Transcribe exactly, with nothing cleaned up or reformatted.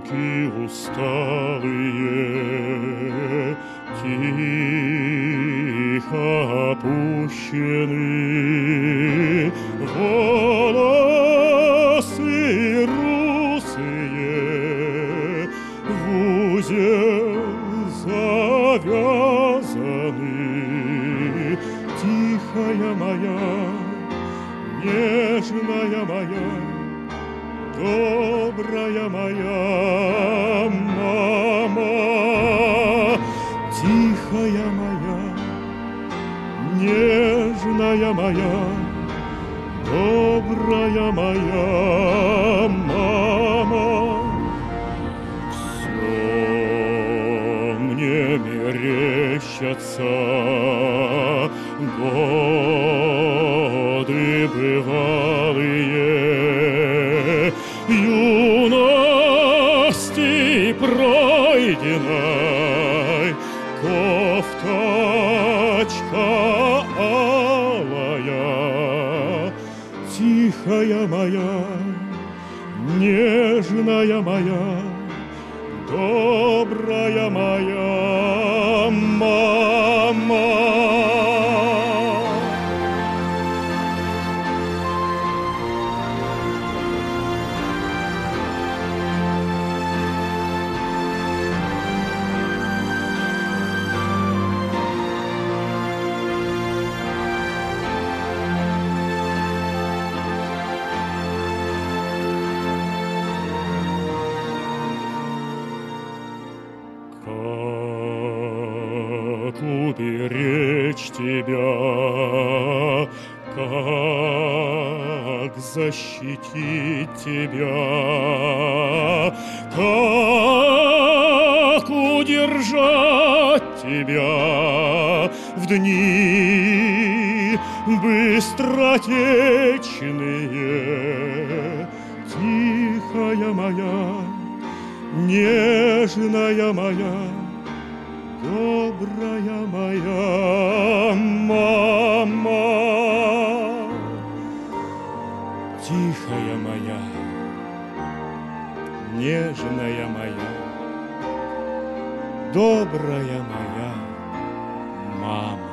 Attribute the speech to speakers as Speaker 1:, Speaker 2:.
Speaker 1: Руки усталые, тихо опущены, волосы русые в узел завязаны. Тихая моя, нежная моя, добрая моя мама, тихая моя, нежная моя, добрая моя мама. Все мне мерещатся годы бывалые, юности пройденной, кофточка алая. Тихая моя, нежная моя, добрая моя мама. Как уберечь тебя, как защитить тебя, как удержать тебя в дни быстротечные. Тихая моя, нежная моя, добрая моя мама. Тихая моя, нежная моя, добрая моя мама.